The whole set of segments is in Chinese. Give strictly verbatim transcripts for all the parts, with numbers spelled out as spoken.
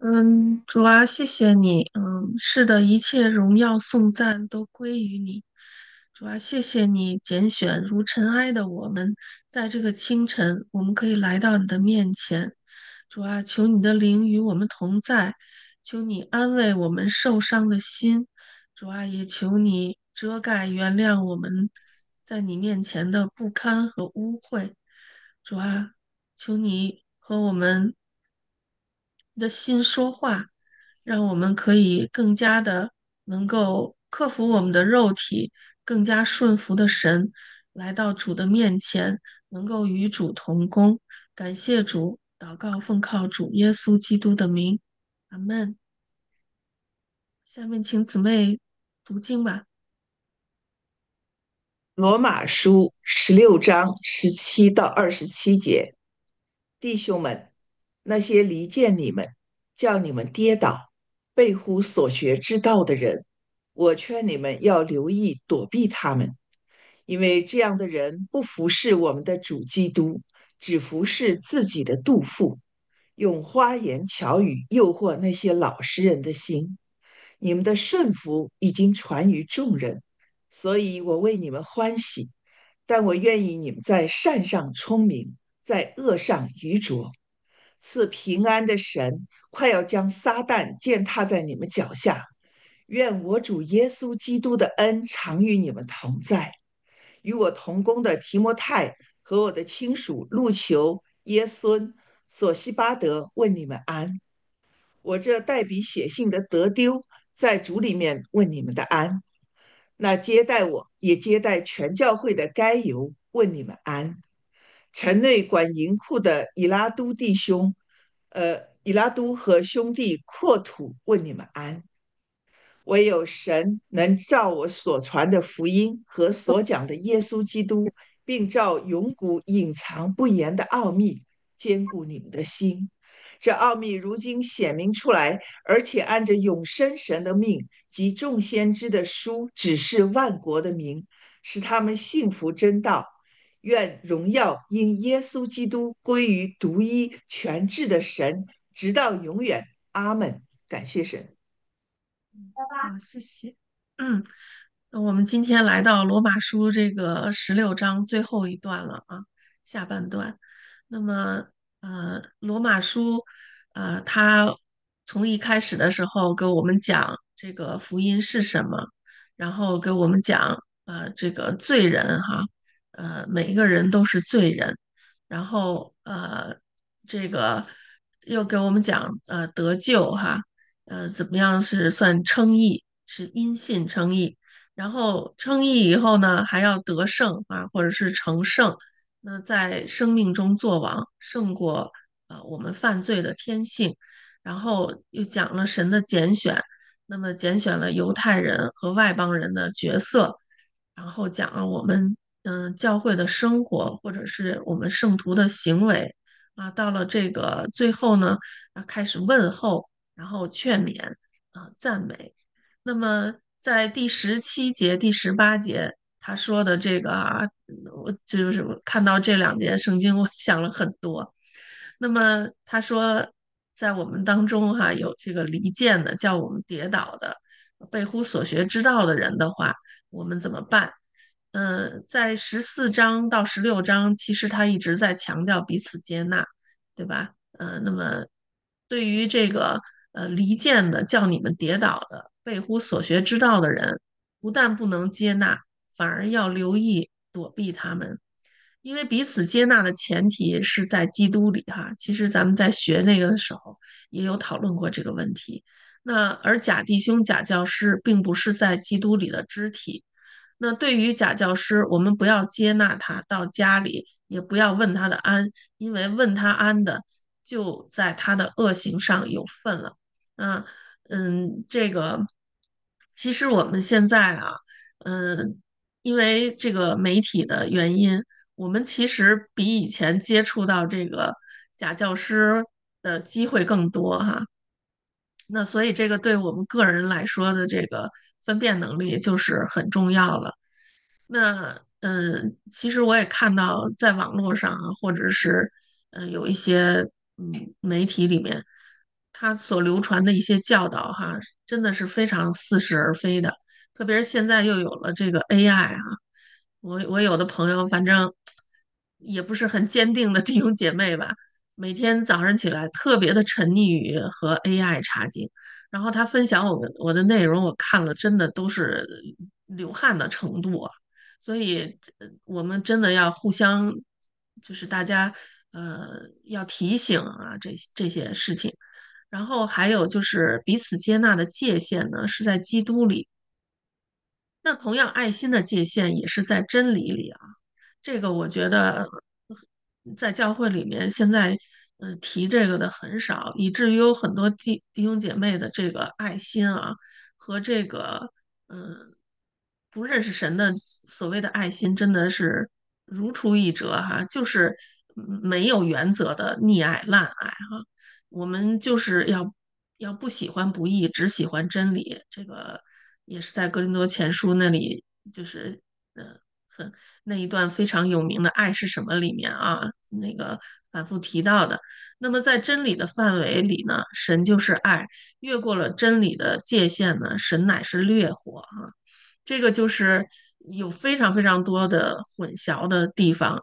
嗯，主啊，谢谢你。嗯，是的，一切荣耀颂赞都归于你。主啊，谢谢你拣选如尘埃的我们，在这个清晨，我们可以来到你的面前。主啊，求你的灵与我们同在，求你安慰我们受伤的心。主啊，也求你遮盖、原谅我们在你面前的不堪和污秽。主啊，求你和我们的心说话，让我们可以更加的能够克服我们的肉体，更加顺服的神，来到主的面前，能够与主同工。感谢主，祷告奉靠主耶稣基督的名，阿门。下面请姊妹读经吧。 罗马书十六章十七到二十七节，弟兄们，那些离间你们、叫你们跌倒、背乎所学之道的人，我劝你们要留意躲避他们，因为这样的人不服侍我们的主基督，只服侍自己的肚腹，用花言巧语诱惑那些老实人的心。你们的顺服已经传于众人，所以我为你们欢喜。但我愿意你们在善上聪明，在恶上愚拙。赐平安的神快要将撒旦践踏在你们脚下。愿我主耶稣基督的恩常与你们同在。与我同工的提摩太和我的亲属路求、耶孙、索西巴德问你们安。我这代笔写信的德丢，在主里面问你们的安。那接待我也接待全教会的该由问你们安。城内管银库的以拉都弟兄，呃，以拉都和兄弟阔土问你们安。唯有神能照我所传的福音和所讲的耶稣基督，并照永古隐藏不言的奥秘，坚固你们的心。这奥秘如今显明出来，而且按着永生神的命及众先知的书指示万国的名，使他们信服真道。愿荣耀因耶稣基督归于独一全智的神，直到永远。阿门。感谢神。 好，谢谢。嗯，那我们今天来到罗马书这个十六章最后一段了啊，下半段。那么，呃，罗马书，呃，它从一开始的时候给我们讲这个福音是什么，然后给我们讲，呃，这个罪人哈，呃，每一个人都是罪人，然后呃，这个又给我们讲，呃，得救哈。呃，怎么样是算称义，是因信称义，然后称义以后呢，还要得胜啊，或者是成圣，那在生命中作王，胜过呃我们犯罪的天性，然后又讲了神的拣选，那么拣选了犹太人和外邦人的角色，然后讲了我们嗯、呃教会的生活，或者是我们圣徒的行为啊，到了这个最后呢，啊开始问候。然后劝勉啊、赞美。那么在第十七节、第十八节，他说的这个啊，我就是我看到这两节圣经，我想了很多。那么他说，在我们当中哈、有这个离间的，叫我们跌倒的，背乎所学之道的人的话，我们怎么办？嗯，在十四章到十六章，其实他一直在强调彼此接纳，对吧？呃，那么对于这个呃离间的、叫你们跌倒的、背乎所学之道的人，不但不能接纳，反而要留意躲避他们，因为彼此接纳的前提是在基督里哈。其实咱们在学那个的时候也有讨论过这个问题。那而假弟兄、假教师并不是在基督里的肢体。那对于假教师，我们不要接纳他到家里，也不要问他的安，因为问他安的就在他的恶行上有份了。那嗯，这个其实我们现在啊，嗯，因为这个媒体的原因，我们其实比以前接触到这个假教师的机会更多哈。那所以这个对我们个人来说的这个分辨能力就是很重要了。那嗯，其实我也看到在网络上啊，或者是嗯有一些嗯媒体里面， 他所流传的一些教导哈，真的是非常似是而非的。特别是现在又有了这个 A I 啊，我我有的朋友反正也不是很坚定的弟兄姐妹吧，每天早上起来特别的沉溺于和 A I 查经，然后他分享我的我的内容，我看了真的都是流汗的程度啊。所以，呃我们真的要互相，就是大家呃要提醒啊，这这些事情。然后还有就是彼此接纳的界限呢，是在基督里。那同样，爱心的界限也是在真理里啊。这个我觉得在教会里面现在，嗯、提这个的很少，以至于有很多弟弟兄姐妹的这个爱心啊，和这个嗯不认识神的所谓的爱心，真的是如出一辙哈，就是嗯没有原则的溺爱滥爱哈。我们就是要要不喜欢不义，只喜欢真理。这个也是在哥林多前书那里，就是呃很那一段非常有名的《爱是什么》里面啊，那个反复提到的。那么在真理的范围里呢，神就是爱；越过了真理的界限呢，神乃是烈火啊。这个就是有非常非常多的混淆的地方。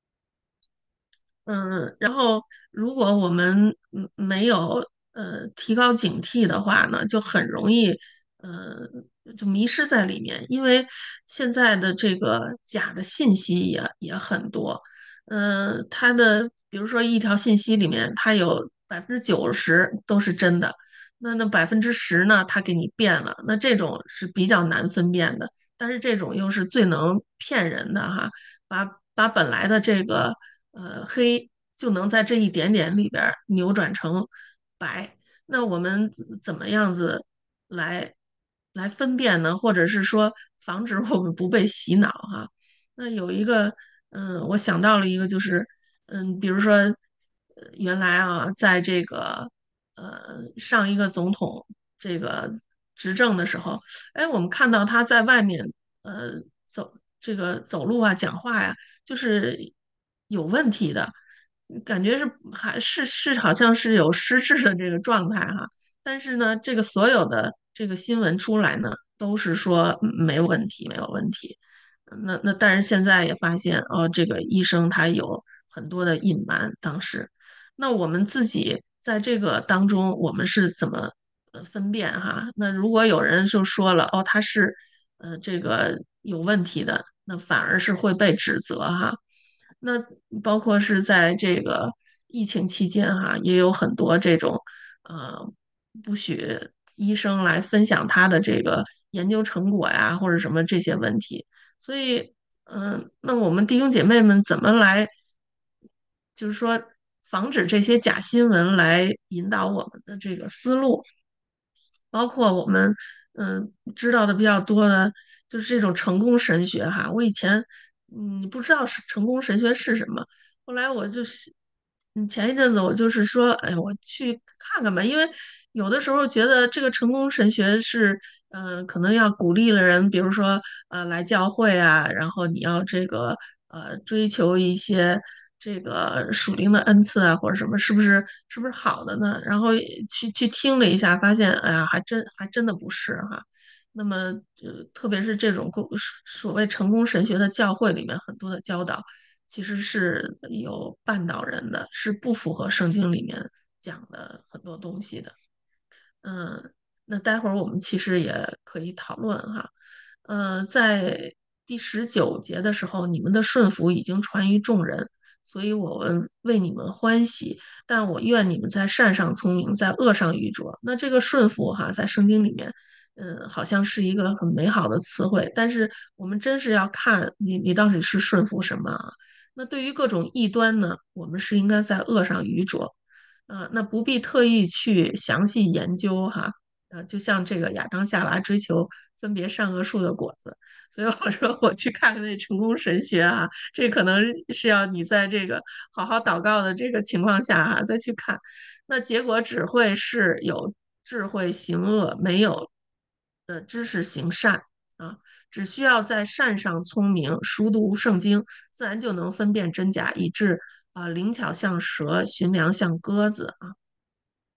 嗯，然后如果我们嗯没有呃提高警惕的话呢，就很容易呃就迷失在里面，因为现在的这个假的信息也也很多。嗯、它的比如说一条信息里面，它有百分之九十都是真的，那那百分之十呢，它给你变了，那这种是比较难分辨的，但是这种又是最能骗人的哈。把把本来的这个呃黑就能在这一点点里边儿扭转成白。那我们怎么样子来来分辨呢？或者是说防止我们不被洗脑哈？那有一个，嗯，我想到了一个，就是嗯，比如说，呃原来啊，在这个呃上一个总统这个执政的时候，哎，我们看到他在外面呃走这个走路啊、讲话呀，就是有问题的，感觉是还是是好像是有失智的这个状态哈。但是呢，这个所有的这个新闻出来呢，都是说嗯没有问题，没有问题。那那但是现在也发现哦，这个医生他有很多的隐瞒，当时。那我们自己在这个当中，我们是怎么呃分辨哈？那如果有人就说了哦，他是呃这个有问题的，那反而是会被指责哈。那包括是在这个疫情期间哈，也有很多这种呃不许医生来分享他的这个研究成果呀，或者什么这些问题。所以，嗯、那我们弟兄姐妹们怎么来，就是说防止这些假新闻来引导我们的这个思路？包括我们嗯知道的比较多的，就是这种成功神学哈。我以前嗯不知道是成功神学是什么，后来我就是嗯前一阵子我就是说，哎，我去看看吧，因为有的时候觉得这个成功神学是呃可能要鼓励了人，比如说呃来教会啊，然后你要这个呃追求一些。这个属灵的恩赐啊，或者什么，是不是是不是好的呢？然后去去听了一下，发现，哎呀，还真还真的不是哈。那么，呃，特别是这种公所谓成功神学的教会里面，很多的教导其实是有绊倒人的，是不符合圣经里面讲的很多东西的。嗯，那待会儿我们其实也可以讨论哈。呃，在第十九节的时候，你们的顺服已经传于众人，所以我们为你们欢喜。但我愿你们在善上聪明，在恶上愚拙。那这个顺服哈，在圣经里面，嗯，好像是一个很美好的词汇，但是我们真是要看你你到底是顺服什么啊？那对于各种异端呢，我们是应该在恶上愚拙。呃，那不必特意去详细研究哈。呃，就像这个亚当夏娃追求分别善恶树的果子，所以我说我去看看那成功神学啊，这可能是要你在这个好好祷告的这个情况下哈、再去看，那结果只会是有智慧行恶，没有呃知识行善啊。只需要在善上聪明，熟读圣经，自然就能分辨真假，以致啊、灵巧像蛇，寻良像鸽子啊。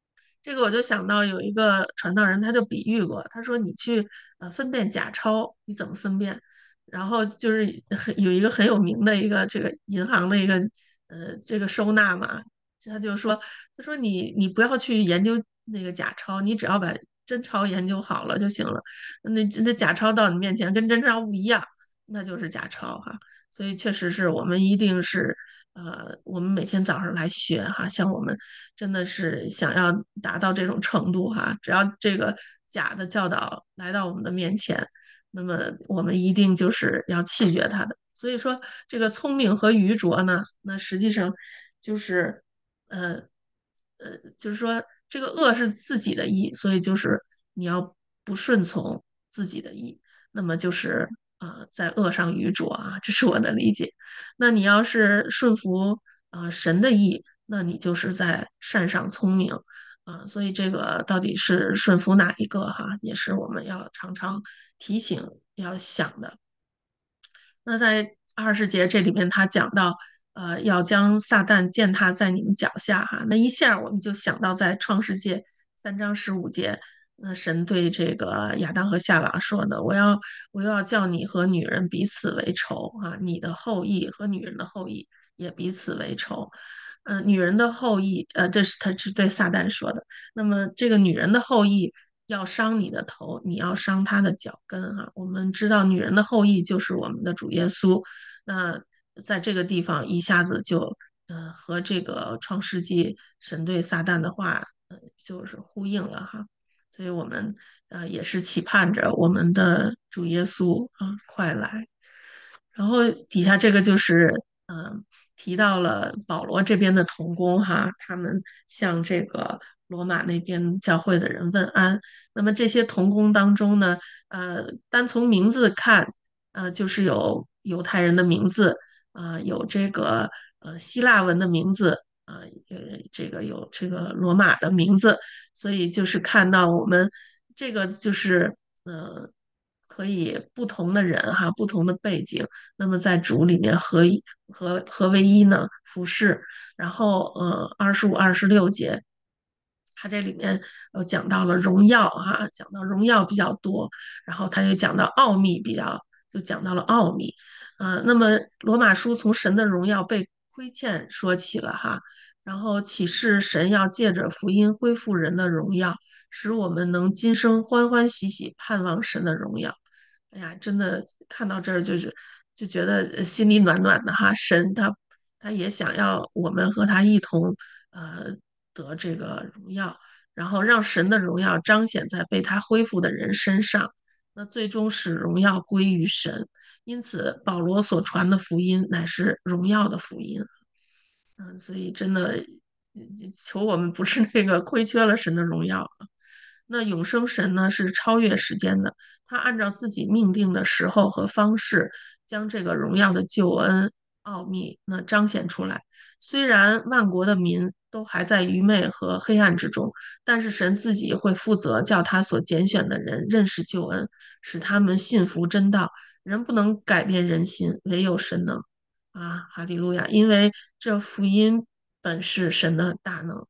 这个我就想到有一个传道人，他就比喻过，他说你去呃分辨假钞，你怎么分辨？然后就是很有一个很有名的一个这个银行的一个呃这个收纳嘛，他就说他说你你不要去研究那个假钞，你只要把真钞研究好了就行了。那那假钞到你面前跟真钞不一样，那就是假钞哈。所以确实是我们一定是呃，我们每天早上来学哈，像我们真的是想要达到这种程度哈，只要这个假的教导来到我们的面前，那么我们一定就是要弃绝它的。所以说，这个聪明和愚拙呢，那实际上就是呃呃，就是说这个恶是自己的意，所以就是你要不顺从自己的意，那么就是啊、呃在恶上愚拙啊，这是我的理解。那你要是顺服啊、呃神的意，那你就是在善上聪明啊、所以这个到底是顺服哪一个哈，也是我们要常常提醒要想的。那在二十节这里面，他讲到，呃，要将撒旦践踏在你们脚下哈，那一下我们就想到在创世纪三章十五节，那神对这个亚当和夏娃说的，我要我要叫你和女人彼此为仇啊，你的后裔和女人的后裔也彼此为仇。呃，女人的后裔，呃，这是他是对撒旦说的。那么这个女人的后裔要伤你的头，你要伤她的脚跟哈。我们知道女人的后裔就是我们的主耶稣，那在这个地方一下子就呃和这个创世纪神对撒旦的话，呃就是呼应了哈。所以我们呃也是期盼着我们的主耶稣啊快来。然后底下这个就是嗯、呃提到了保罗这边的同工哈，他们向这个罗马那边教会的人问安。那么这些同工当中呢，呃，单从名字看，呃，就是有犹太人的名字，啊、有这个呃希腊文的名字，啊、呃，这个有这个罗马的名字，所以就是看到我们这个就是呃。可以不同的人哈，不同的背景，那么在主里面合一合合为一呢，服侍。然后呃，二十五、二十六节，它这里面呃讲到了荣耀哈，讲到荣耀比较多，然后他也讲到奥秘比较，就讲到了奥秘。呃，那么罗马书从神的荣耀被亏欠说起了哈，然后启示神要借着福音恢复人的荣耀，使我们能今生欢欢喜喜盼望神的荣耀。哎呀，真的看到这儿就是就觉得呃心里暖暖的哈。神他他也想要我们和他一同呃得这个荣耀，然后让神的荣耀彰显在被他恢复的人身上，那最终使荣耀归于神。因此，保罗所传的福音乃是荣耀的福音。嗯，所以真的嗯求我们不是那个亏缺了神的荣耀。那永生神呢是超越时间的，他按照自己命定的时候和方式，将这个荣耀的救恩奥秘那彰显出来。虽然万国的民都还在愚昧和黑暗之中，但是神自己会负责叫他所拣选的人认识救恩，使他们信服真道。人不能改变人心，唯有神能。啊，哈利路亚！因为这福音本是神的大能。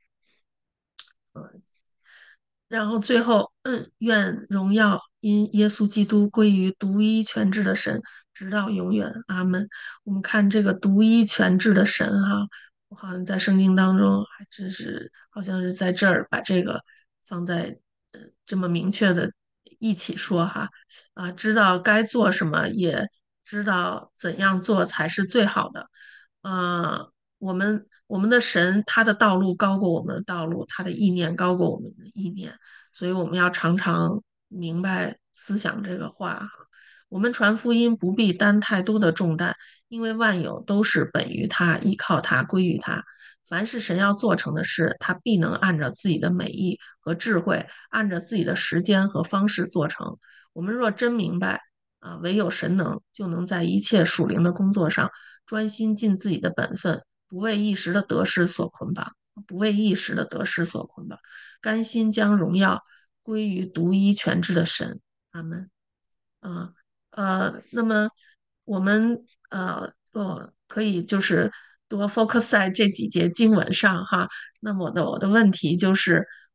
然后最后，嗯，愿荣耀因耶稣基督归于独一全智的神，直到永远。阿门。我们看这个独一全智的神哈，我好像在圣经当中还真是好像是在这儿把这个放在呃这么明确的一起说哈，啊，知道该做什么，也知道怎样做才是最好的。呃，我们我们的神，他的道路高过我们的道路，他的意念高过我们的意念，所以我们要常常明白思想这个话哈。我们传福音不必担太多的重担，因为万有都是本于他，依靠他，归于他。凡是神要做成的事，他必能按照自己的美意和智慧，按照自己的时间和方式做成。我们若真明白啊，唯有神能，就能在一切属灵的工作上专心尽自己的本分，不为一时的得失所捆绑，不为一时的得失所捆绑，甘心将荣耀归于独一全知的神。阿门。啊，呃，那么我们呃呃可以就是多 focus 在这几节经文上哈。那么我的我的问题就是，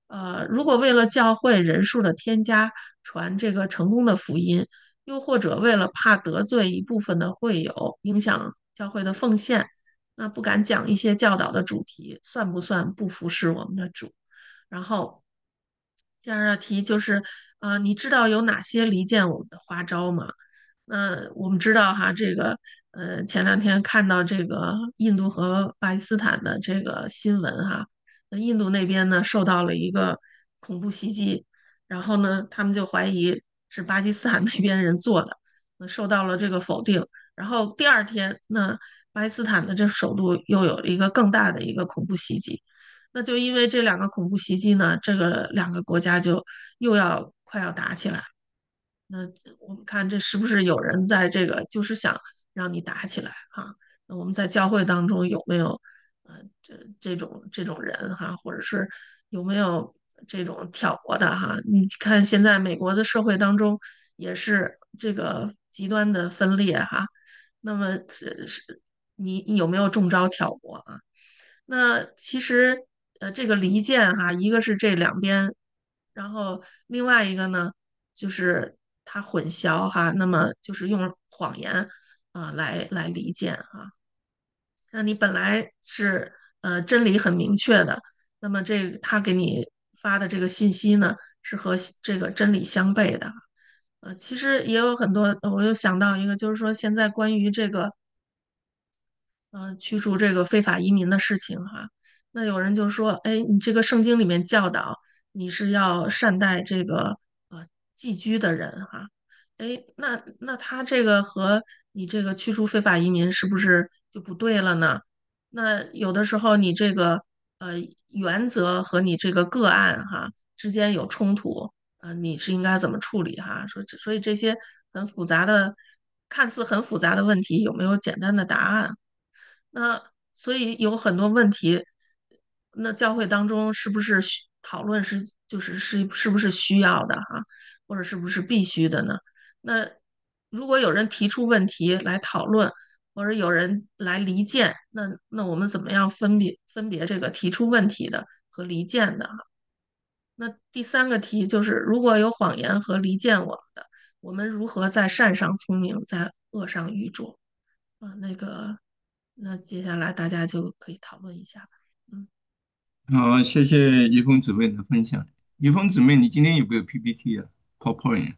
呃，如果为了教会人数的添加，传这个成功的福音，又或者为了怕得罪一部分的会友，影响教会的奉献，那不敢讲一些教导的主题，算不算不服侍我们的主？然后第二道题就是，呃，你知道有哪些离间我们的花招吗？那我们知道哈，这个，呃，前两天看到这个印度和巴基斯坦的这个新闻哈，那印度那边呢受到了一个恐怖袭击，然后呢，他们就怀疑是巴基斯坦那边人做的，那受到了这个否定。然后第二天，那巴基斯坦的这首都又有了一个更大的一个恐怖袭击。那就因为这两个恐怖袭击呢，这个两个国家就又要快要打起来。那我们看这是不是有人在这个就是想让你打起来哈？那我们在教会当中有没有呃这这种这种人哈，或者是有没有这种挑拨的哈？你看现在美国的社会当中也是这个极端的分裂哈。那么是是你你有没有中招挑拨啊？那其实呃这个离间哈，一个是这两边，然后另外一个呢就是它混淆哈，那么就是用谎言啊、来来离间哈。那你本来是呃真理很明确的，那么这个他给你发的这个信息呢是和这个真理相悖的。呃，其实也有很多，呃我又想到一个，就是说现在关于这个呃，驱逐这个非法移民的事情哈。那有人就说，哎，你这个圣经里面教导你是要善待这个呃寄居的人哈。哎，那那他这个和你这个驱逐非法移民是不是就不对了呢？那有的时候你这个呃原则和你这个个案哈之间有冲突，呃，你是应该怎么处理哈？说这所以这些很复杂的，看似很复杂的问题，有没有简单的答案？那所以有很多问题，那教会当中是不是需讨论是就是是是不是需要的哈，或者是不是必须的呢？那如果有人提出问题来讨论，或者有人来离间，那那我们怎么样分别分别这个提出问题的和离间的哈？那第三个题就是，如果有谎言和离间我们的，我们如何在善上聪明，在恶上愚拙？啊，那个，那接下来大家就可以讨论一下吧。嗯， 好，谢谢怡峰姊妹的分享。怡峰姊妹，你今天有没有 P P T 啊？PowerPoint？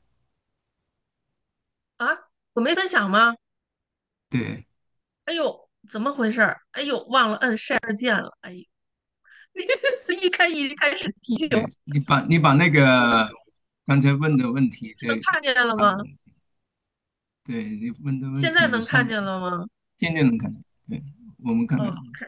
啊，我没分享吗？ 对哎呦，怎么回事儿？哎呦，忘了摁 share 键了。哎呦，一开一开始提醒我， 对，你把你把那个刚才问的问题对能看见了发给吗？ 我。对你问的问现在题有能看三题， 见了吗？ 现在能看见。对，我们看哦看， ，OK，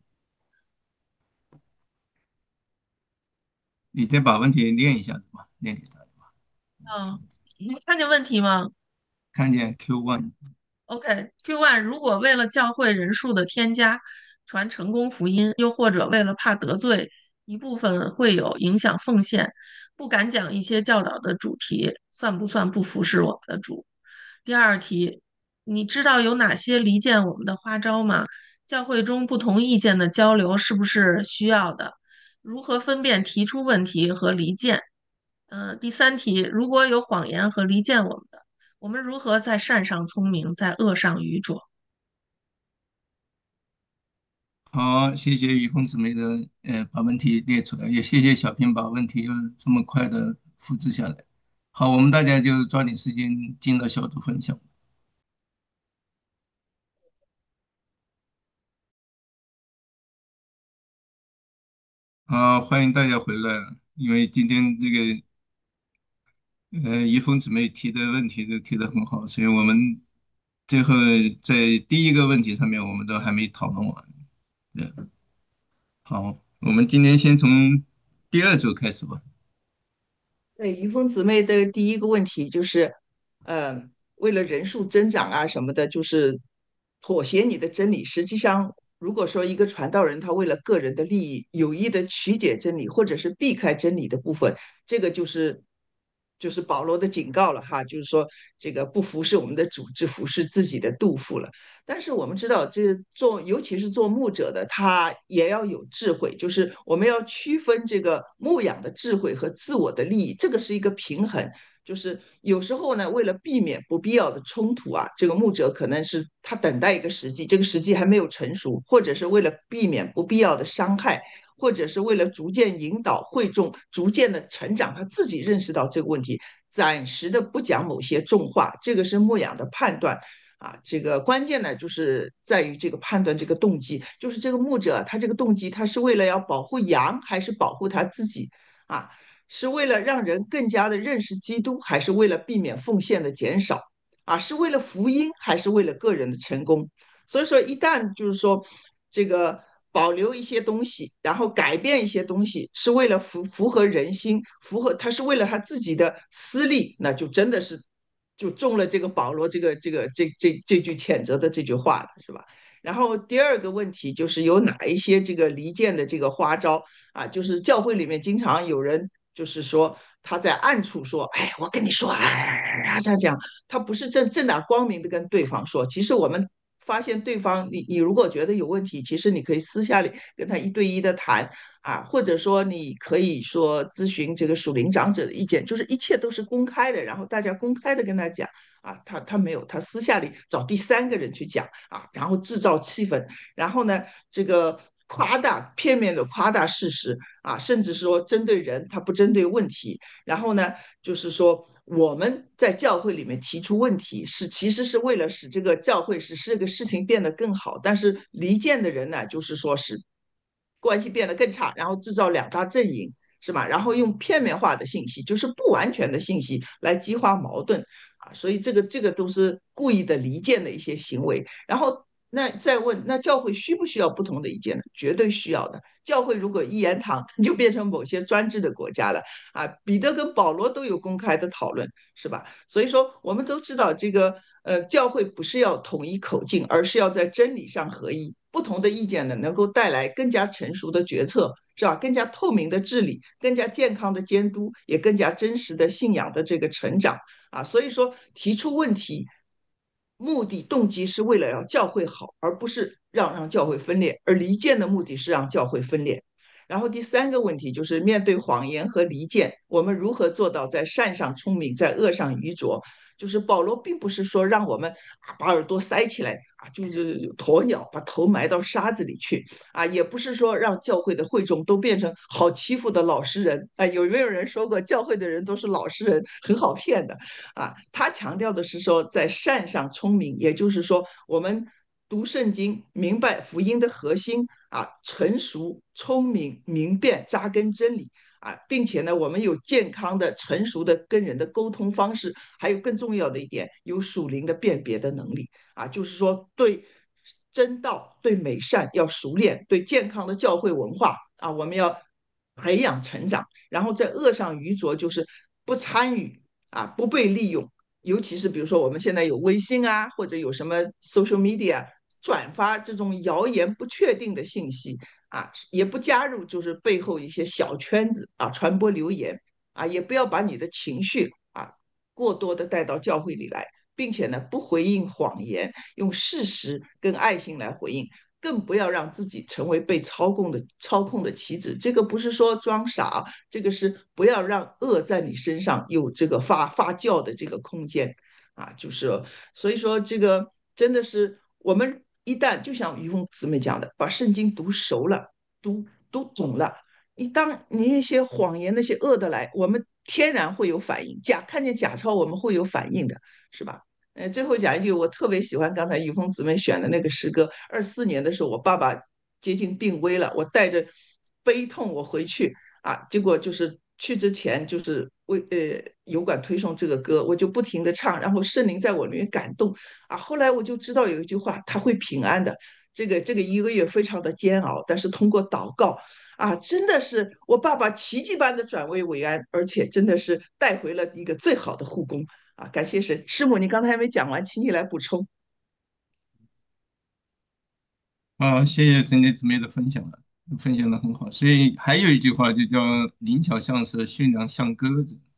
你再把问题念一下子吧，念给他。 哦，能看见问题吗？ 看见 Q one。 OK，Q one，如果为了教会人数的添加，传成功福音，又或者为了怕得罪一部分会有影响奉献，不敢讲一些教导的主题，算不算不服侍我们的主？第二题，你知道有哪些离间我们的花招吗？教会中不同意见的交流是不是需要的？如何分辨提出问题和离间？呃，第三题，如果有谎言和离间我们的。我们如何在善上聪明，在恶上愚拙？ 好，谢谢于峰姊妹的呃把问题列出来，也谢谢小平把问题用这么快的复制下来。好，我们大家就抓紧时间进到小组分享。好，欢迎大家回来了，因为今天这个呃于峰姊妹提的问题都提得很好，所以我们最后在第一个问题上面我们都还没讨论完。对，好，我们今天先从第二组开始吧。 对，于峰姊妹的第一个问题就是，呃，为了人数增长啊什么的，就是妥协你的真理。实际上，如果说一个传道人他为了个人的利益，有意的曲解真理，或者是避开真理的部分，这个就是就是保罗的警告了哈，就是说这个不服侍我们的主，只服侍自己的肚腹了。但是我们知道，这做尤其是做牧者的，他也要有智慧，就是我们要区分这个牧养的智慧和自我的利益，这个是一个平衡。就是有时候呢，为了避免不必要的冲突啊，这个牧者可能是他等待一个时机，这个时机还没有成熟，或者是为了避免不必要的伤害，或者是为了逐渐引导会众逐渐的成长，他自己认识到这个问题，暂时的不讲某些重话，这个是牧养的判断。啊，这个关键呢，就是在于这个判断这个动机，就是这个牧者他这个动机，他是为了要保护羊，还是保护他自己啊？是为了让人更加的认识基督，还是为了避免奉献的减少啊？是为了福音，还是为了个人的成功？所以说，一旦就是说这个保留一些东西，然后改变一些东西，是为了符符合人心，符合他是为了他自己的私利，那就真的是就中了这个保罗这个这个这这这句谴责的这句话了，是吧？然后第二个问题就是有哪一些这个离间的这个花招啊？就是教会里面经常有人就是说他在暗处说，哎，我跟你说，哎，这样讲，他不是正正大光明的跟对方说，其实我们发现对方，你你如果觉得有问题，其实你可以私下里跟他一对一的谈啊，或者说你可以说咨询这个属灵长者的意见，就是一切都是公开的，然后大家公开的跟他讲啊，他他没有，他私下里找第三个人去讲啊，然后制造气氛，然后呢，这个夸大片面的夸大事实啊，甚至说针对人，他不针对问题，然后呢，就是说我们在教会里面提出问题，是其实是为了使这个教会使这个事情变得更好，但是离间的人呢，就是说使关系变得更差，然后制造两大阵营。是吧？然后用片面化的信息，就是不完全的信息来激化矛盾啊，所以这个这个都是故意的离间的一些行为。然后那再问，那教会需不需要不同的意见呢？绝对需要的。教会如果一言堂，就变成某些专制的国家了啊！彼得跟保罗都有公开的讨论，是吧？所以说，我们都知道这个呃，教会不是要统一口径，而是要在真理上合一。不同的意见呢，能够带来更加成熟的决策，是吧？更加透明的治理，更加健康的监督，也更加真实的信仰的这个成长啊。所以说，提出问题，目的动机是为了让教会好，而不是让让教会分裂。而离间的目的是让教会分裂。然后第三个问题就是面对谎言和离间，我们如何做到在善上聪明，在恶上愚拙？就是保罗并不是说让我们啊把耳朵塞起来啊，就是鸵鸟把头埋到沙子里去啊，也不是说让教会的会众都变成好欺负的老实人啊。有没有人说过教会的人都是老实人，很好骗的啊？他强调的是说在善上聪明，也就是说我们读圣经，明白福音的核心啊，成熟、聪明、明辨、扎根真理。啊，并且呢，我们有健康的、成熟的跟人的沟通方式，还有更重要的一点，有属灵的辨别的能力啊，就是说对真道、对美善要熟练，对健康的教会文化啊，我们要培养成长，然后在恶上愚拙，就是不参与啊，不被利用，尤其是比如说我们现在有微信啊，或者有什么 social media 转发这种谣言不确定的信息。啊，也不加入就是背后一些小圈子啊，传播流言啊，也不要把你的情绪啊过多的带到教会里来，并且呢，不回应谎言，用事实跟爱心来回应，更不要让自己成为被操控的操控的棋子。这个不是说装傻，这个是不要让恶在你身上有这个发发酵的这个空间啊，就是所以说这个真的是我们一旦就像于峰姊妹讲的，把圣经读熟了，读读懂了，你当你那些谎言那些恶的来，我们天然会有反应。假看见假钞，我们会有反应的，是吧？呃，最后讲一句，我特别喜欢刚才于峰姊妹选的那个诗歌。二四年的时候，我爸爸接近病危了，我带着悲痛我回去啊，结果就是去之前就是为呃油管推送这个歌，我就不停的唱，然后圣灵在我里面感动啊。后来我就知道有一句话，他会平安的。这个这个一个月非常的煎熬，但是通过祷告啊，真的是我爸爸奇迹般的转危为安，而且真的是带回了一个最好的护工啊！感谢神，师母，你刚才还没讲完，请你来补充。 好，谢谢珍妮姊妹的分享了，分享的很好。所以还有一句话就叫"灵巧像蛇，驯良像鸽子"，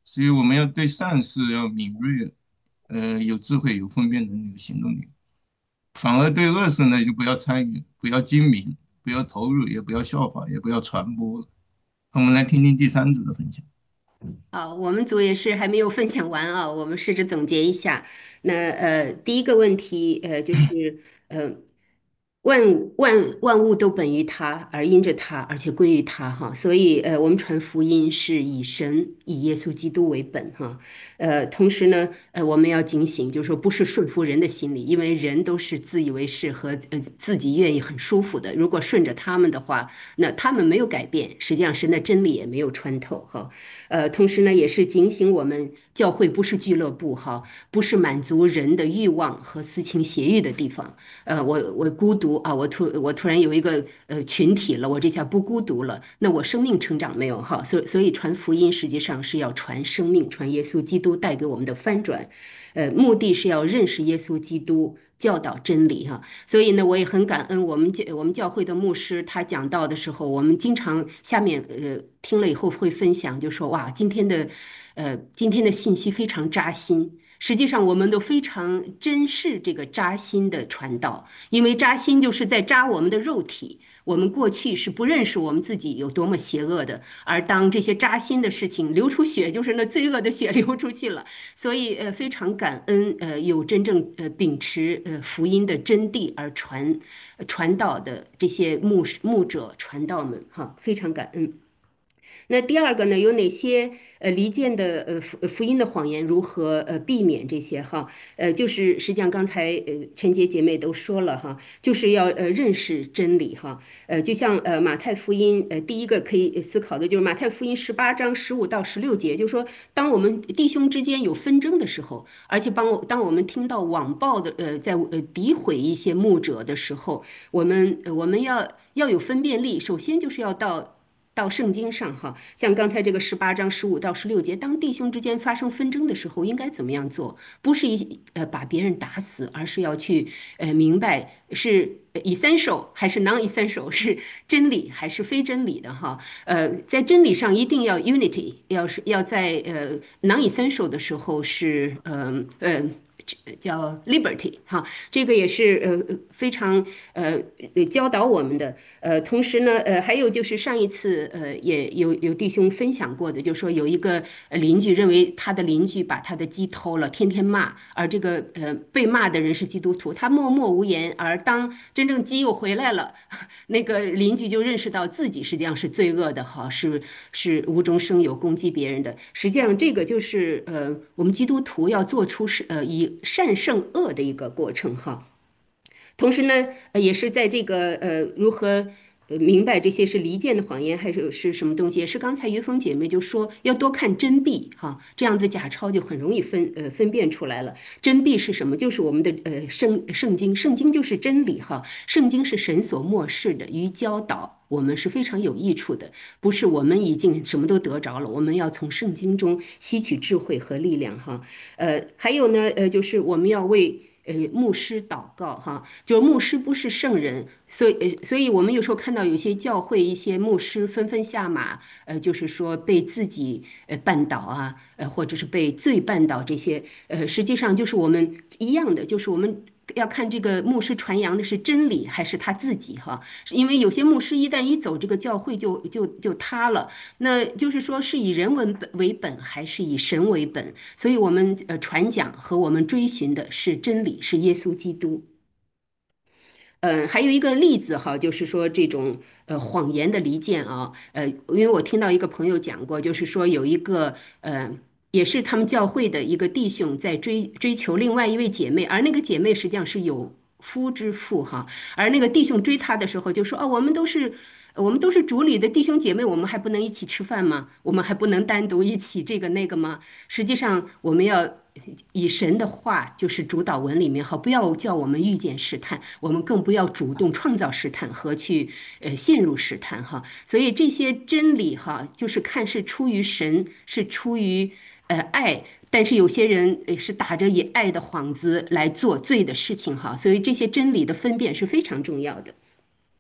所以我们要对善事要敏锐，呃，有智慧、有分辨能力、有行动力。反而对恶事呢，就不要参与，不要精明，不要投入，也不要效仿，也不要传播。我们来听听第三组的分享。 好，我们组也是还没有分享完啊，我们试着总结一下。那呃，第一个问题，呃，就是呃，万物万万物都本于他，而因着他，而且归于他哈。所以呃，我们传福音是以神以耶稣基督为本哈。呃，同时呢，呃，我们要警醒，就是说不是顺服人的心理，因为人都是自以为是和呃自己愿意很舒服的。如果顺着他们的话，那他们没有改变，实际上神的真理也没有穿透哈。呃，同时呢，也是警醒我们，教会不是俱乐部哈，不是满足人的欲望和私情邪欲的地方。呃，我我孤独啊，我突我突然有一个呃群体了，我这下不孤独了，那我生命成长没有哈？所以所以传福音实际上是要传生命，传耶稣基督带给我们的翻转。呃，目的是要认识耶稣基督，教导真理哈。所以呢，我也很感恩我们教我们教会的牧师，他讲道的时候，我们经常下面呃听了以后会分享，就说哇，今天的呃今天的信息非常扎心。实际上，我们都非常珍视这个扎心的传道，因为扎心就是在扎我们的肉体。我们过去是不认识我们自己有多么邪恶的，而当这些扎心的事情流出血，就是那罪恶的血流出去了。所以呃，非常感恩呃，有真正呃秉持呃福音的真谛而传传道的这些牧牧者传道们哈，非常感恩。那第二个呢，有哪些呃离间的呃福福音的谎言如何呃避免这些哈？呃，就是实际上刚才呃陈杰姐妹都说了哈，就是要呃认识真理哈。呃，就像呃马太福音呃第一个可以思考的就是马太福音十八章十五到十六节，就是说当我们弟兄之间有纷争的时候，而且帮我当我们听到网暴的呃在呃诋毁一些牧者的时候，我们呃我们要要有分辨力，首先就是要到。到圣经上哈，像刚才这个十八章十五到十六节，当弟兄之间发生纷争的时候，应该怎么样做？不是一呃把别人打死，而是要去呃明白是 essential 还是 non-essential，是真理还是非真理的哈。呃，在真理上一定要 unity，要是要在呃 non-essential 的时候是呃呃。叫 liberty 哈，这个也是呃非常呃教导我们的。呃，同时呢，呃，还有就是上一次呃也有有弟兄分享过的，就说有一个邻居认为他的邻居把他的鸡偷了，天天骂，而这个呃被骂的人是基督徒，他默默无言。而当真正鸡又回来了，那个邻居就认识到自己实际上是罪恶的哈，是是无中生有攻击别人的。实际上这个就是呃我们基督徒要做出是呃以善胜恶的一个过程哈。同时呢，呃，也是在这个呃如何呃明白这些是离间的谎言还是是什么东西，也是刚才于峰姐妹就说要多看真谛哈，这样子假钞就很容易分呃分辨出来了。真谛是什么？就是我们的呃圣圣经，圣经就是真理哈，圣经是神所漠视的，于教导。我们是非常有益处的，不是我们已经什么都得着了，我们要从圣经中吸取智慧和力量哈。呃，还有呢，呃，就是我们要为呃牧师祷告哈，就是牧师不是圣人，所以呃所以我们有时候看到有些教会一些牧师纷纷下马，呃，就是说被自己呃绊倒啊，呃，或者是被罪绊倒这些，呃，实际上就是我们一样的，就是我们。要看这个牧师传扬的是真理还是他自己哈，因为有些牧师一旦一走，这个教会就就就塌了。那就是说，是以人文本为本，还是以神为本？所以我们呃传讲和我们追寻的是真理，是耶稣基督。嗯，还有一个例子哈，就是说这种呃谎言的离间啊，呃，因为我听到一个朋友讲过，就是说有一个呃，也是他们教会的一个弟兄在追追求另外一位姐妹，而那个姐妹实际上是有夫之妇哈，而那个弟兄追她的时候就说哦，我们都是。我们都是主里的弟兄姐妹，我们还不能一起吃饭吗？我们还不能单独一起这个那个吗？实际上，我们要以神的话，就是主导文里面哈，不要叫我们遇见试探，我们更不要主动创造试探和去呃陷入试探哈。所以这些真理哈，就是看是出于神，是出于呃爱。但是有些人呃是打着以爱的幌子来做罪的事情哈，所以这些真理的分辨是非常重要的。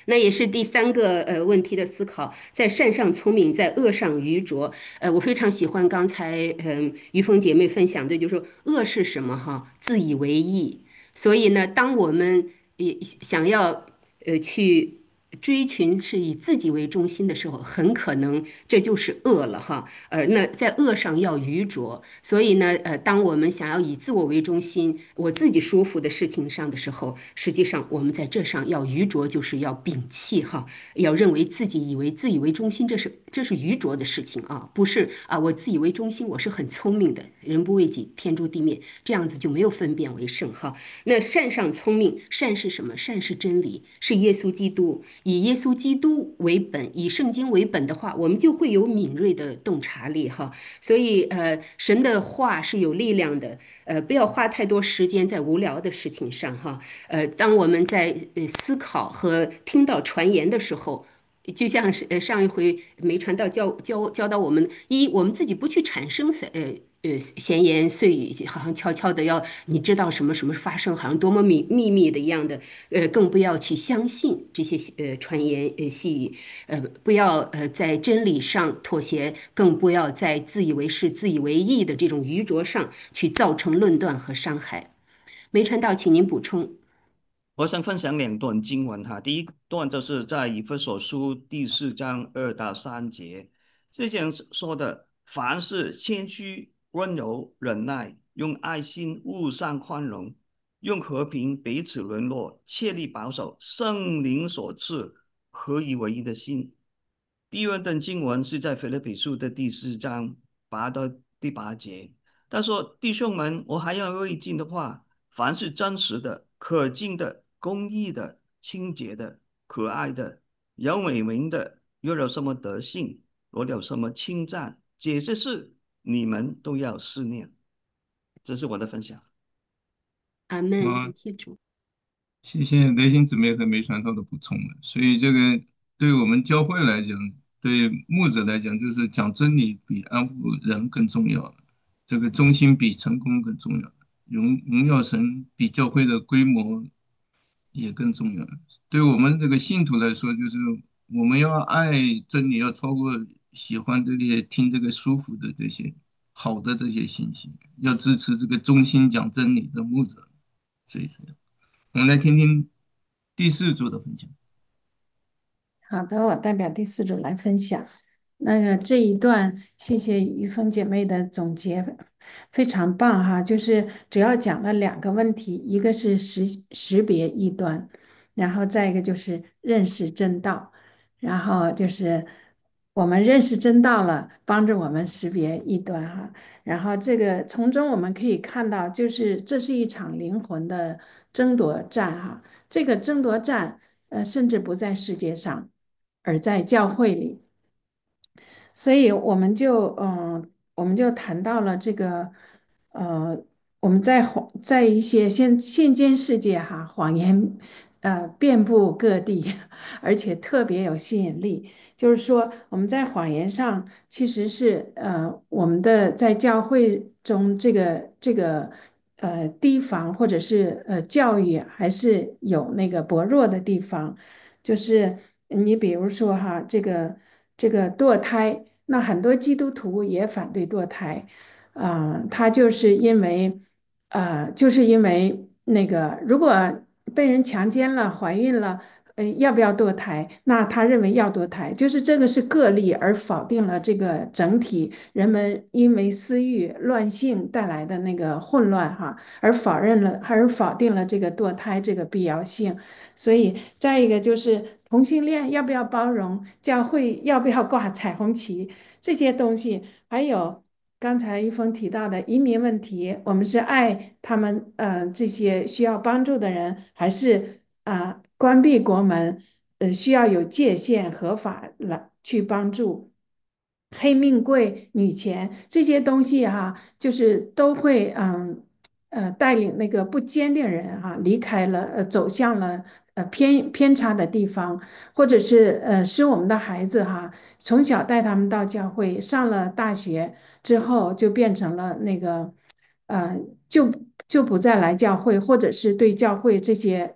那也是第三个呃问题的思考，在善上聪明，在恶上愚拙。呃，我非常喜欢刚才嗯、于峰姐妹分享的，就是说恶是什么哈？自以为意。所以呢，当我们也想要呃去追寻是以自己为中心的时候，很可能这就是恶了哈。呃，那在恶上要愚拙，所以呢，呃，当我们想要以自我为中心，我自己舒服的事情上的时候，实际上我们在这上要愚拙，就是要摒弃哈，要认为自己以为自以为中心，这是这是愚拙的事情啊，不是啊，我自以为中心，我是很聪明的，人不为己，天诛地灭，这样子就没有分辨为圣哈。那善上聪明，善是什么？善是真理，是耶稣基督。以耶稣基督为本，以圣经为本的话，我们就会有敏锐的洞察力哈。所以呃，神的话是有力量的，呃，不要花太多时间在无聊的事情上哈。呃，当我们在呃思考和听到传言的时候，就像是呃上一回梅传道教教教导我们，一我们自己不去产生呃呃闲言碎语，好像悄悄的要你知道什么什么发生，好像多么秘秘密的一样的，呃，更不要去相信这些呃传言呃细语，呃，不要呃在真理上妥协，更不要在自以为是、自以为意的这种愚拙上去造成论断和伤害。梅传道，请您补充。 我想分享两段经文哈，第一段就是在以弗所书第四章二到三节，这讲说的，凡事谦虚、温柔、忍耐，用爱心互相宽容，用和平彼此联络，切力保守圣灵所赐合一为一的心。第二段经文是在腓立比书的第四章八到第八节，他说：“弟兄们，我还要未尽的话，凡是真实的、可敬的、公义的、清洁的、可爱的、有美名的，若有什么德性，若有什么称赞，这些事你们都要思念。”这是我的分享。 阿门， 啊， 感谢主。 谢谢雷星姊妹和梅传道的补充了。所以这个对我们教会来讲，对牧者来讲，就是讲真理比安抚人更重要，这个忠心比成功更重要，荣荣耀神比教会的规模也更重要。对我们这个信徒来说，就是我们要爱真理，要超过喜欢这些听这个舒服的这些好的这些信息，要支持这个忠心讲真理的牧者。所以是这样。我们来听听第四组的分享。 好的，我代表第四组来分享。那个这一段，谢谢于峰姐妹的总结，非常棒哈。就是主要讲了两个问题，一个是识识别异端，然后再一个就是认识真道，然后就是我们认识真道了，帮助我们识别异端哈。然后这个从中我们可以看到，就是这是一场灵魂的争夺战哈。这个争夺战，呃，甚至不在世界上。而在教会里，所以我们就嗯、呃我们就谈到了这个呃，我们在谎在一些现现今世界哈，谎言呃遍布各地，而且特别有吸引力。就是说，我们在谎言上其实是呃，我们的在教会中这个这个呃提防或者是呃教育还是有那个薄弱的地方，就是你比如说哈，这个这个堕胎。那很多基督徒也反对堕胎，啊、他就是因为，呃，就是因为那个，如果被人强奸了、怀孕了，呃，要不要堕胎？那他认为要堕胎，就是这个是个例，而否定了这个整体人们因为私欲乱性带来的那个混乱哈，而否认了，而否定了这个堕胎这个必要性。所以再一个就是同性恋要不要包容，教会要不要挂彩虹旗，这些东西，还有刚才玉峰提到的移民问题，我们是爱他们，呃，这些需要帮助的人，还是啊、呃关闭国门，呃，需要有界限、合法来去帮助。黑命贵、女权这些东西哈，就是都会嗯呃带领那个不坚定人哈离开了呃走向了呃偏偏差的地方，或者是呃使我们的孩子哈从小带他们到教会，上了大学之后就变成了那个呃就就不再来教会，或者是对教会这些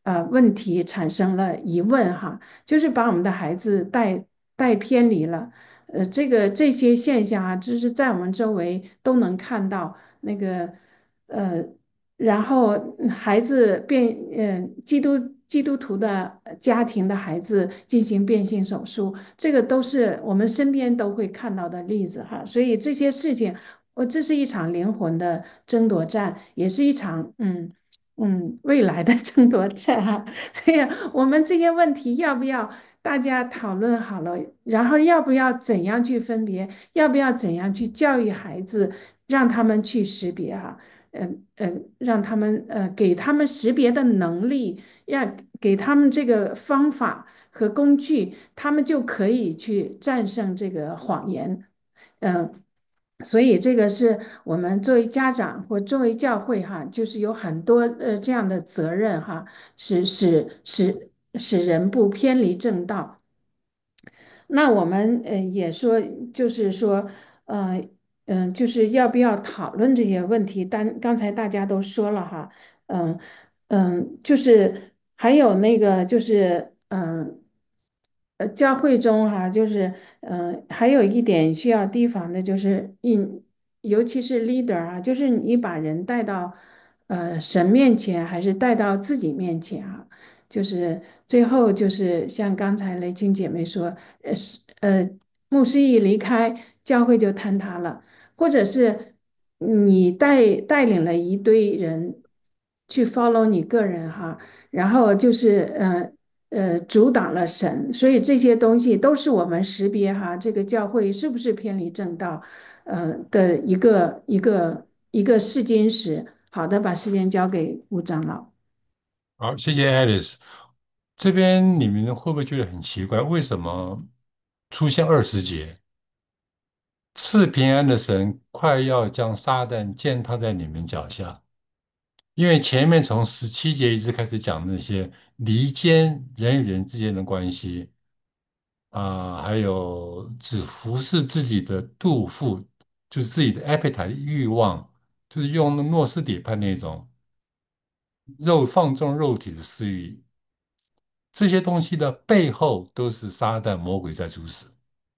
呃问题产生了疑问哈，就是把我们的孩子带带偏离了。呃，这个这些现象啊，就是在我们周围都能看到那个呃。然后孩子变，呃，基督基督徒的家庭的孩子进行变性手术，这个都是我们身边都会看到的例子哈。所以这些事情，我这是一场灵魂的争夺战，也是一场嗯嗯未来的争夺战哈。所以我们这些问题要不要大家讨论好了，然后要不要怎样去分别，要不要怎样去教育孩子，让他们去识别哈。嗯嗯，让他们呃给他们识别的能力，让给他们这个方法和工具，他们就可以去战胜这个谎言。嗯，所以这个是我们作为家长或作为教会哈，就是有很多呃这样的责任哈，使使使使人不偏离正道。那我们呃也说，就是说，呃嗯、呃就是要不要讨论这些问题？但刚才大家都说了哈，嗯嗯，就是还有那个就是嗯呃教会中哈，就是嗯、呃还有一点需要提防的，就是in 尤其是 leader 啊，就是你把人带到呃神面前，还是带到自己面前啊？就是最后就是像刚才雷青姐妹说，呃是呃牧师一离开，教会就坍塌了，或者是你带带领了一堆人去 follow 你个人哈，然后就是呃呃阻挡了神，所以这些东西都是我们识别哈这个教会是不是偏离正道，呃的一个一个一个试金石。好的，把时间交给吴长老。 好，谢谢 Alice。这边你们会不会觉得很奇怪？为什么出现二十节，赐平安的神快要将撒旦践踏在你们脚下？因为前面从十七节一直开始讲那些离间人与人之间的关系啊、还有只服侍自己的肚腹，就是自己的 appetite 欲望，就是用那诺斯底派那种肉放纵肉体的私欲，这些东西的背后都是撒旦魔鬼在主使，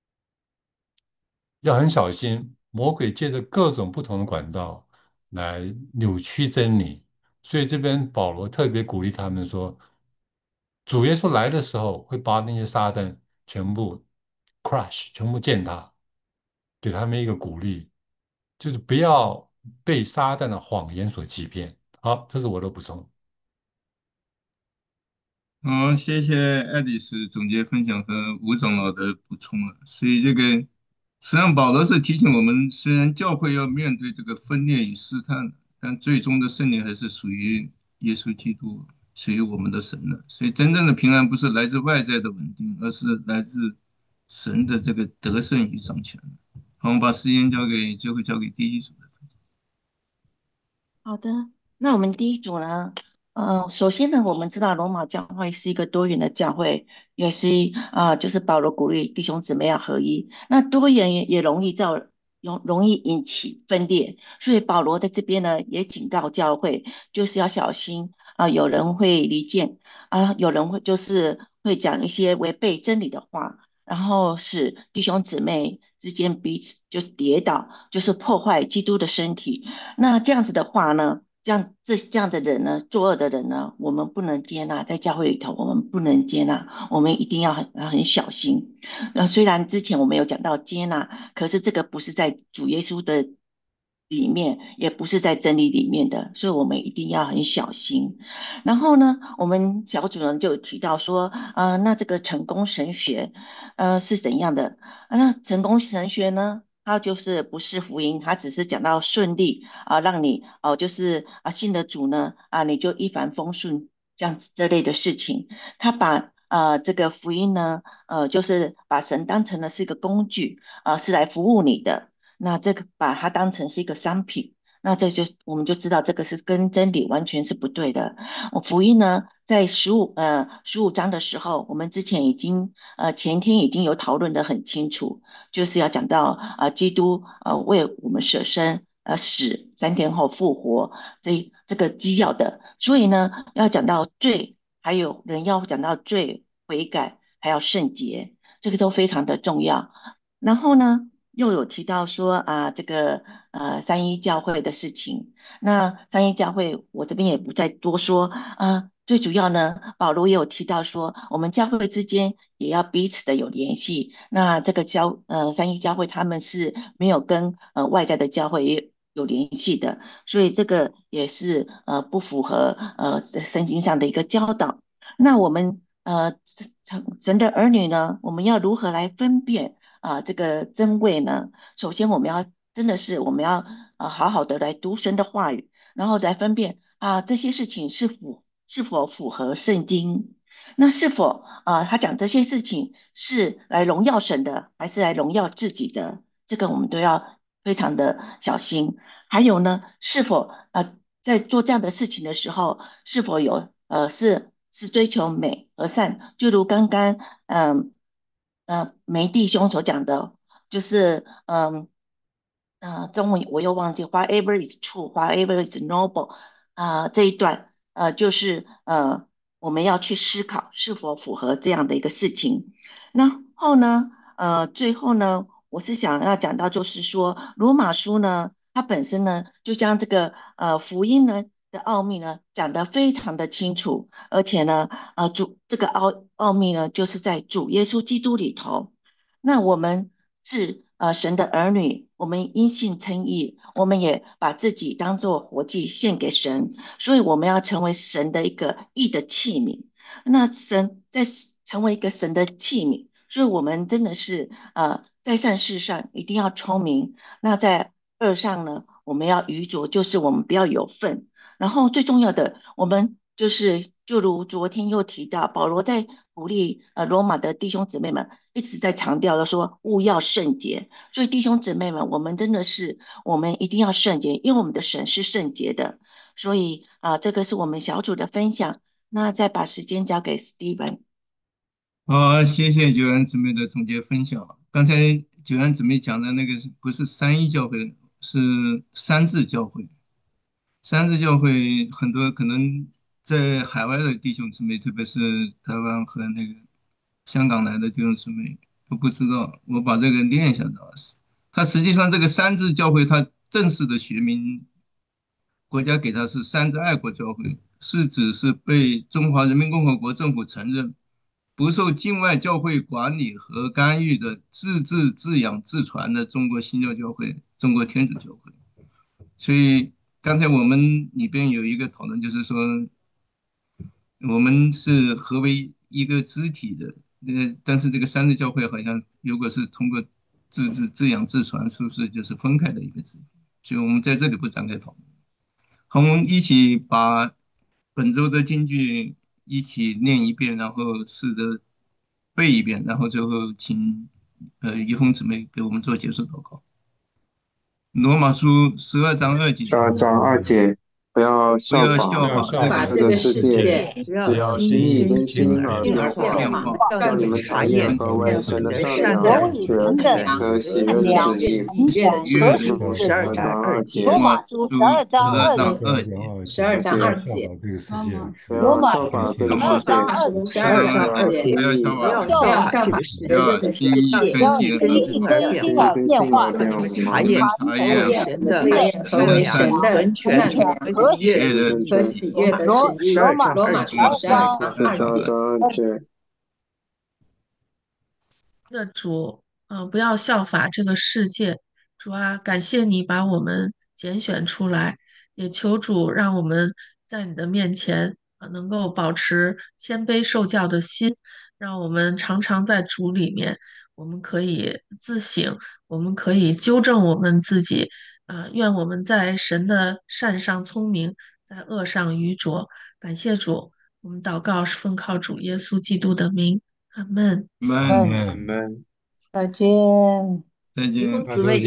要很小心。魔鬼借着各种不同的管道来扭曲真理，所以这边保罗特别鼓励他们说，主耶稣来的时候会把那些撒旦全部 crush，全部践踏，给他们一个鼓励，就是不要被撒旦的谎言所欺骗。好，这是我的补充。 好，谢谢爱丽丝总结分享和吴长老的补充了。所以这个实际上保罗是提醒我们，虽然教会要面对这个分裂与试探，但最终的胜利还是属于耶稣基督，属于我们的神的。所以真正的平安不是来自外在的稳定，而是来自神的这个得胜与掌权。好，我们把时间交给最后交给第一组的。 好的，那我们第一组呢，呃，首先呢，我们知道罗马教会是一个多元的教会，也是啊、呃就是保罗鼓励弟兄姊妹要合一。那多元也也容易造容容易引起分裂，所以保罗在这边呢也警告教会，就是要小心啊、有人会离间啊、有人会就是会讲一些违背真理的话，然后使弟兄姊妹之间彼此就跌倒，就是破坏基督的身体。那这样子的话呢，这样这这样的人呢，作恶的人呢，我们不能接纳，在教会里头我们不能接纳，我们一定要很很小心。呃，虽然之前我们有讲到接纳，可是这个不是在主耶稣的里面，也不是在真理里面的，所以我们一定要很小心。然后呢，我们小组人就有提到说，呃，那这个成功神学，呃，是怎样的？啊那成功神学呢？它就是不是福音，它只是讲到顺利啊，让你哦、就是啊信了主呢啊，你就一帆风顺这样子这类的事情。他把呃这个福音呢，呃就是把神当成了是一个工具啊，是来服务你的。那这个把它当成是一个商品，那这就我们就知道这个是跟真理完全是不对的。我福音呢，在十五呃十五章的时候，我们之前已经呃前天已经有讨论的很清楚。就是要讲到啊、呃基督呃为我们舍身呃死，三天后复活这这个基要的，所以呢要讲到罪还有人要讲到罪、悔改，还有圣洁，这个都非常的重要。然后呢，又有提到说啊，这个呃三一教会的事情。那三一教会，我这边也不再多说啊。最主要呢，保罗也有提到说，我们教会之间也要彼此的有联系。那这个教呃三一教会他们是没有跟呃外在的教会也有联系的，所以这个也是呃不符合呃圣经上的一个教导。那我们呃神神的儿女呢，我们要如何来分辨啊、这个真伪呢？首先我们要真的是我们要呃好好的来读神的话语，然后来分辨啊这些事情是否是否符合圣经。那是否啊、他讲这些事情是来荣耀神的，还是来荣耀自己的？这个我们都要非常的小心。还有呢，是否呃在做这样的事情的时候，是否有呃是是追求美和善？就如刚刚嗯呃梅弟兄所讲的，就是嗯呃中文我又忘记，whatever is true，whatever is noble 啊、这一段呃就是呃我们要去思考是否符合这样的一个事情。然后呢，呃，最后呢，我是想要讲到，就是说，罗马书呢，它本身呢，就将这个呃福音呢的奥秘呢讲得非常的清楚，而且呢，呃，主这个奥奥秘呢，就是在主耶稣基督里头。那我们是呃神的儿女，我们因信称义，我们也把自己当做活祭献给神，所以我们要成为神的一个义的器皿。那神在成为一个神的器皿，所以我们真的是呃，在善事上一定要聪明，那在恶上呢，我们要愚拙，就是我们不要有份。然后最重要的，我们就是就如昨天又提到，保罗在鼓励呃罗马的弟兄姊妹们，一直在强调的说勿要圣洁。所以弟兄姊妹们，我们真的是我们一定要圣洁，因为我们的神是圣洁的。所以啊、呃这个是我们小组的分享。那再把时间交给 Steven。 好，谢谢九安姊妹的总结分享。刚才九安姊妹讲的那个是不是三一教会，是三自教会。三自教会很多可能在海外的弟兄姊妹，特别是台湾和那个香港来的弟兄姊妹都不知道。我把这个念一下子啊，它实际上这个三自教会，它正式的学名，国家给它是三自爱国教会，是指是被中华人民共和国政府承认，不受境外教会管理和干预的自治、自养、自传的中国新教教会、中国天主教会。所以刚才我们里边有一个讨论，就是说我们是合为一个肢体的，呃，但是这个三自教会好像如果是通过自治、自养、自传，是不是就是分开的一个肢体？所以我们在这里不展开讨论。好，我们一起把本周的金句一起念一遍，然后试着背一遍，然后最后请呃于峰姊妹给我们做结束祷告。罗马书十二章二节， 十二章二节，不要不要效法效法这不要效法个这个把这个世界， 世界只只要要心心意更意更新新而而变化， 变化， 变化， 让你们让你们查验查验何何为为神的神的善良、 善良、 有全灵的和喜悦的良旨意。 完全悦的合旨意。 主是十二章二节。 罗罗马马书十书二章十二章二节， 二节， 十二章不要二节， 效法这个世界， 不罗马要效法这书十二个世界， 章二十节， 二十二章章二节， 二节， 不要效不法这个世界， 要效法不要效法这个世不要界， 心意更心意新而更变化， 新而更新变化， 而变化， 让你们查我们验查何为验神的对何为善良、 神的纯全善良和和喜悦的旨悦的旨意。 和意。 喜悦的旨罗意。 十二罗马章二节。 书十二罗马十二章章十二二节， 章二节。 的主，呃，不要效法这个世界。主啊，感谢你把我们拣选出来，也求主让我们在你的面前，呃，能够保持谦卑受教的心，让我们常常在主里面，我们可以自省，我们可以纠正我们自己。呃，愿我们在神的善上聪明，在恶上愚拙。感谢主，我们祷告是奉靠主耶稣基督的名，阿门。 们们我嗯， 们再见。 再见。 一峰姊妹